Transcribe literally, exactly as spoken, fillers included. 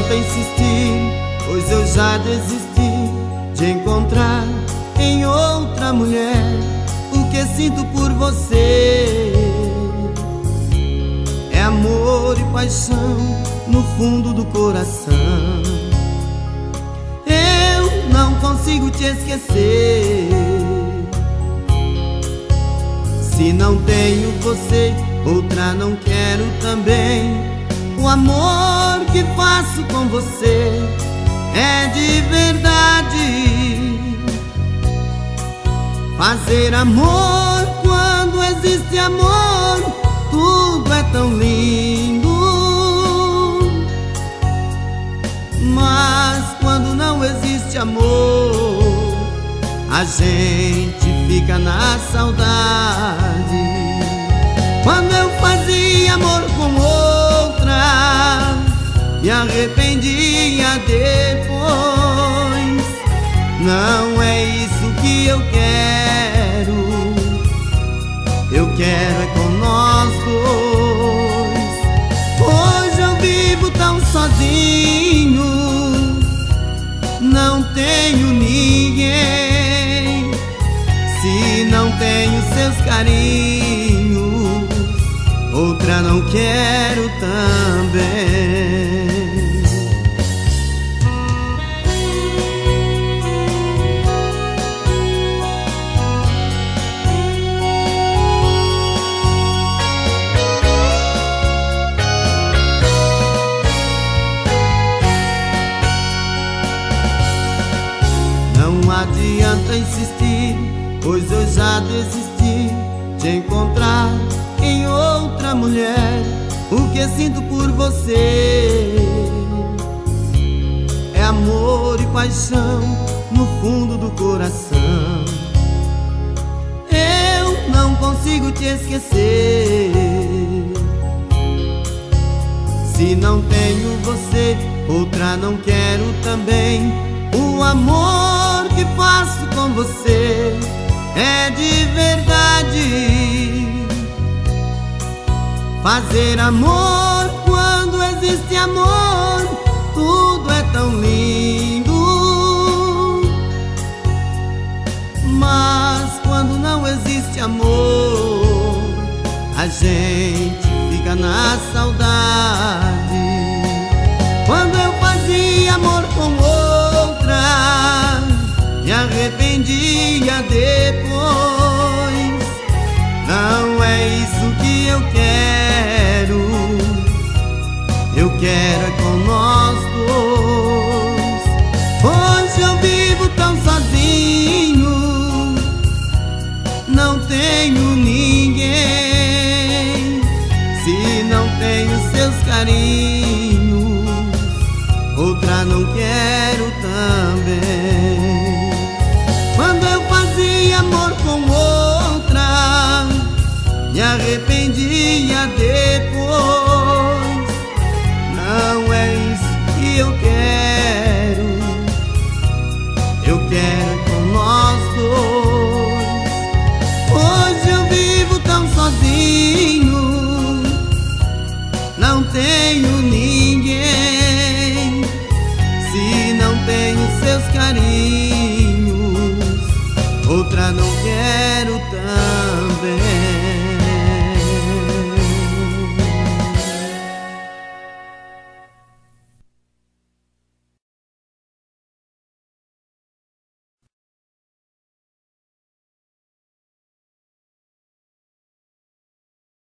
adianta insistir, pois eu já desisti de encontrar em outra mulher o que sinto por você. É amor e paixão no fundo do coração. Eu não consigo te esquecer. Se não tenho você, outra não quero também. O amor que faço com você é de verdade. Fazer amor quando existe amor, tudo é tão lindo. Mas quando não existe amor, a gente fica na saudade. Quando eu fazia amor com outra, me arrependia depois. Não é isso que eu quero. Eu quero é com nós dois. Hoje eu vivo tão sozinho, não tenho ninguém. Se não tenho seus carinhos, outra não quero também. Não adianta insistir, pois eu já desisti de encontrar em outra mulher o que sinto por você. É amor e paixão no fundo do coração. Eu não consigo te esquecer. Se não tenho você, outra não quero também. O amor que faço com você é de verdade. Fazer amor quando existe amor, tudo é tão lindo. Mas quando não existe amor, a gente fica na saudade. Quando eu fazia amor com outra, me arrependia depois. Não é isso que eu quero. Eu quero é com nós dois. Hoje eu vivo tão sozinho, não tenho ninguém. Se não tenho seus carinhos, outra não quero também. Quando eu fazia amor com outra, me arrependi